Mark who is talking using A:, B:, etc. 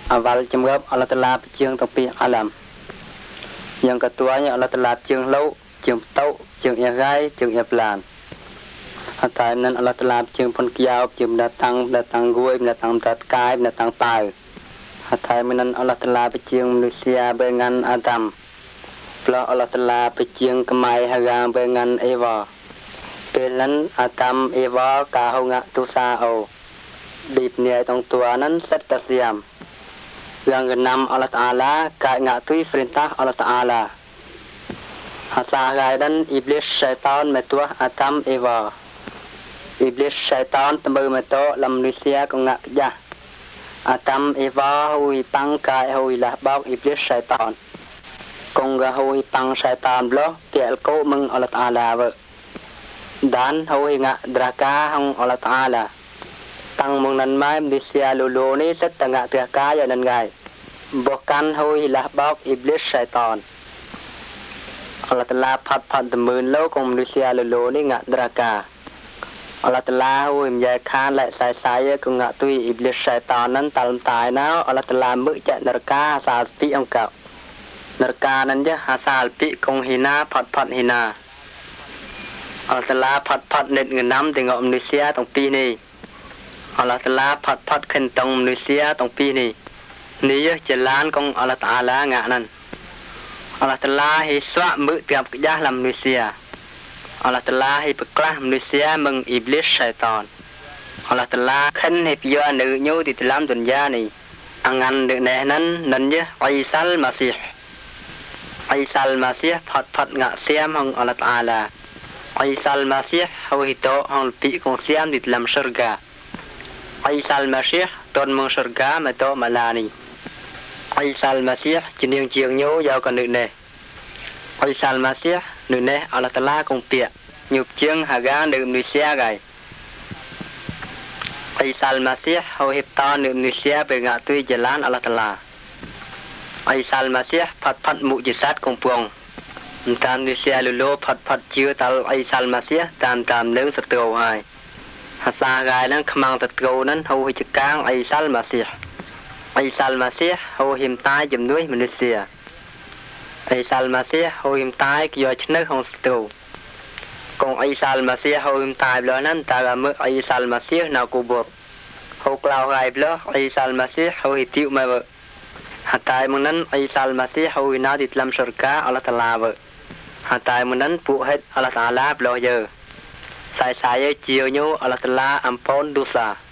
A: awal jumrab Allah Taala chương tapi alam yang ketuanya Allah Taala chương lâu chương tau chương gai chương plan tại nên Allah Taala chương pun kiau chương datang gue datang kai datang tai tại nên Allah Taala chương manusia dengan Adam Plah Allah Taala chương kemai hagang dengan Eva Pelan Adam Eva kahau ngak tusa o Dip niai tong tua nan set kasiam Yang keenam Allah Ta'ala Kait ngak tui perintah Allah Ta'ala Hasa gai dan Iblis syaitan metuah Adam Eva Iblis syaitan tembel meto lam manusia kong ngak kejah Adam Eva hui pang kai hui lah bok Iblis syaitan Kong ga hui pang syaitan bloh Tiel ko meng Allah Ta'ala vợ Dan hui ngak draka hong Allah Ta'ala Tăng mong nan mai manusia lulu ni set tengah draka ya nan gai Bukan hui lah bok Iblis syaitan Allah Ta'ala pat temun lo kong manusia lulu ni ngak draka Allah Ta'ala hui menjai khan lại saya kong ngak tui Iblis syaitan nan talam tai nao Allah Ta'ala mực chạy neraka asal pi ông kau neraka nan je asal pi kong hina pat hina Allah Ta'ala pat net ngenam tengok manusia tong pi ni Allah Ta'ala pat kentong manusia tong pi ni Ni jalan kong Allah Ta'ala ngak nan Allah Ta'ala hi swak mực tiap kejah lam manusia Allah Ta'ala hi peklah manusia meng Iblis syaitan Allah Ta'ala khen hi piyo nữ nyu di dalam dunia ni Angan được nè nan je Aisal Masih pat ngak siam hong Allah Ta'ala Aisal Masih hau hito hong pi kong siam di dalam syurga Aisal Masih tôn mong syurga meto malani Aisal Masih jeneng chiang nyu giao kan nữ nè Aisal Masih nữ nè Allah Ta'ala kong pia nhục chiang haga nữ manusia gai Aisal Masih hau hip ta nữ manusia be ngak tui jalan Allah Ta'ala Aisal Masih pat mukjizat kong puang tam manusia lulu pat chưa tal Aisal Masih tam nương setu hai Hasa gai nan kemang tetgau nan hau hicekang Aisal Masih hau him tai jem nuih manusia Aisal Masih hau him tai kyo chneu hong setu Kong Aisal Masih hau him tai blo nan ta mực Aisal Masih na kubur hau klau gai blo Aisal Masih hau hitiu ma vợ Hatai mong nan Aisal Masih hau hina di dalam syurga Allah Ta'ala vợ Hatai mong nan pu hết Allah Ta'ala blo giờ Saya chiều nyu Allah Ta'ala ampun dosa